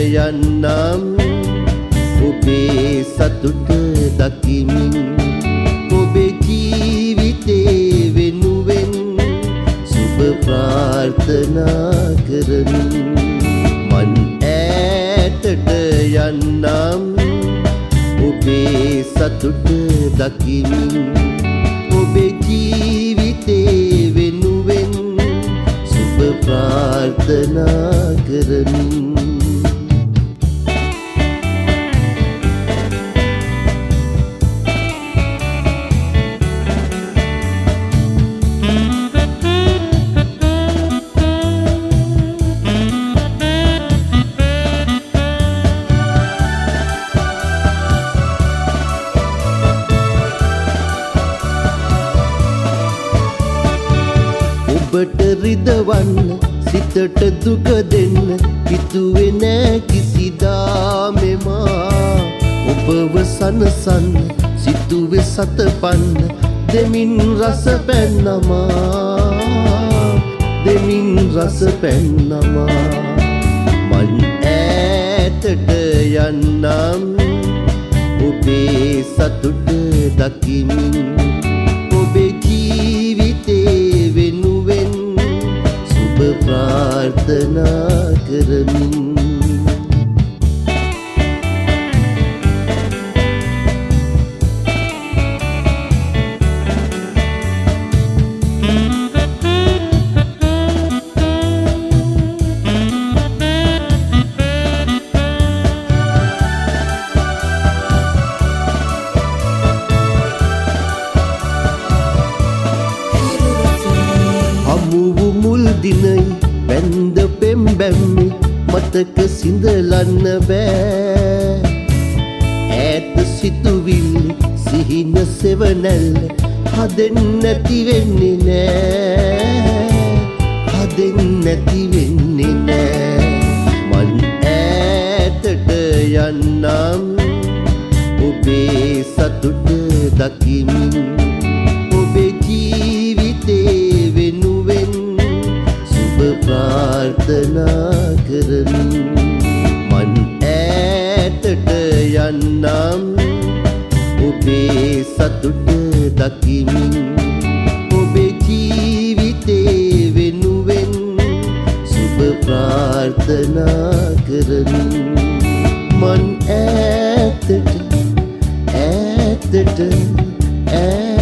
යන්නම් ඔබේ සතුට දකිමින් ඔබේ ජීවිතේ වෙනුවෙන් සුබ ප්‍රාර්ථනා කරමින් මන් ඈතට යන්නම් ඔබේ සතුට දකිමින් ඔබේ ජීවිතේ වෙනුවෙන් සුබ ප්‍රාර්ථනා කරමින් ඔබට රිදවන්න සිතට දුක දෙන්න හිතුවේ නෑ කිසිදා මෙමා ඔබව සනසන්න සිතුවේ සතපන්න දෙමින් රස පැන්නමා දෙමින් රස පැන්නමා මන් ඈතට යන්නම් ඔබේ සතුට දකිමින් ඔබේ ජීවිතේ වෙනුවෙන් සුබ ප්‍රාර්ථනා කරමින් හමුවු මුල් දිනයි බැන්ද පෙම් බැම්මි මතක සිඳලන්න බෑ ඈත සිතුවිල්ල සිහින සෙවනැල්ල හදෙන් නැති වෙන්නේ නෑ හදෙන් නැති වෙන්නේ නෑ මන් ඈතට යන්නම් ඔබේ සතුට දකිමින් ඔබේ ජීවිතේ වෙනුවෙන් සුබ ප්‍රාර්ථනා කරමින් මන් ඈතට යන්නම් ඔබේ සතුට දකිමින් ඔබේ ජීවිතේ වෙනුවෙන් සුබ ප්‍රාර්ථනා කරමින් මන් ඈතට